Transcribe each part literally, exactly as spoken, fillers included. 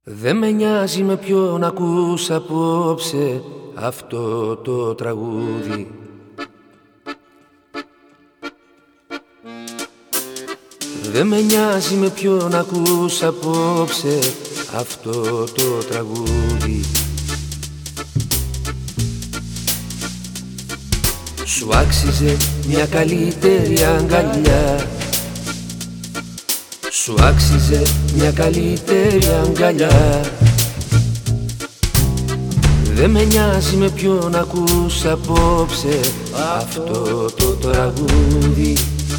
Δεν με νοιάζει με ποιον ακούς απόψε αυτό το τραγούδι. Δεν με νοιάζει με ποιον ακούς απόψε αυτό το τραγούδι. Σου άξιζε μια καλύτερη αγκαλιά, σου άξιζε μια καλύτερη αγκαλιά. Δεν με νοιάζει με ποιον ακούς απόψε αυτό το τραγούδι.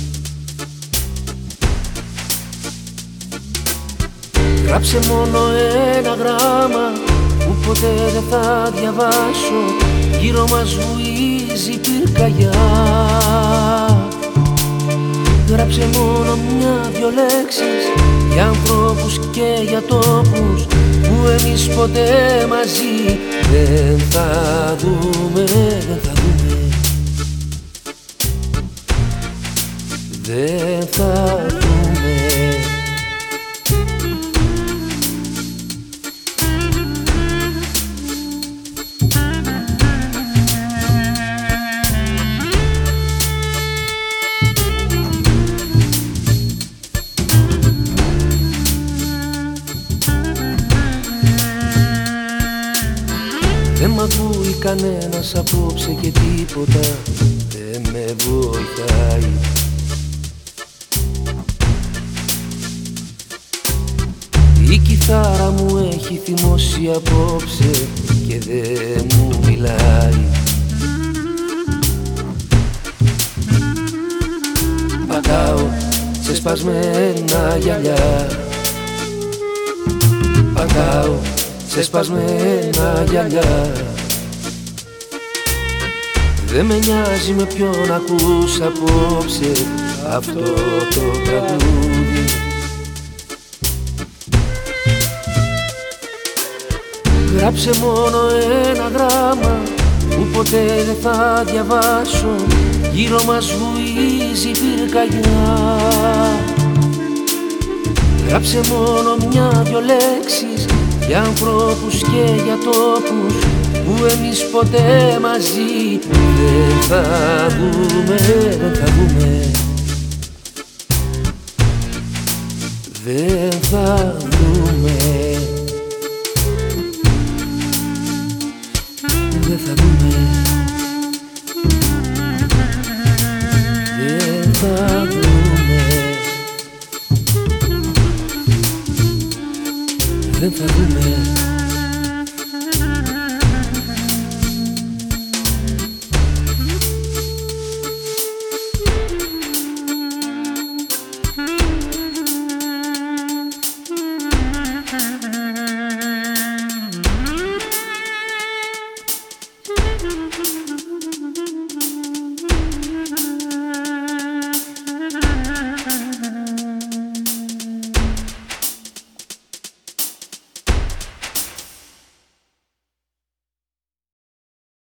Γράψε μόνο ένα γράμμα που ποτέ δεν θα διαβάσω. Γύρω μας βουίζει πυρκαγιά. Γράψε μόνο μια-δυο λέξεις για ανθρώπους και για τόπους που εμείς ποτέ μαζί δεν θα δούμε, δεν θα δούμε, δεν θα δούμε. Δεν μ' ακούει κανένας απόψε και τίποτα δεν με βοηθάει. Η κιθάρα μου έχει θυμώσει απόψε και δεν μου μιλάει. Πατάω σε σπασμένα γυαλιά, πατάω σε σπασμένα γυαλιά. Δεν με νοιάζει με ποιον ακούς απόψε αυτό το τραγούδι. Γράψε μόνο ένα γράμμα που ποτέ δεν θα διαβάσω. Γύρω μας βουίζει πυρκαγιά. Γράψε μόνο μια-δυο λέξεις για ανθρώπους και για τόπους που εμείς ποτέ μαζί δεν θα δούμε, δεν θα δούμε, δεν θα δούμε, δεν θα δούμε, δεν θα δούμε, δεν θα δούμε.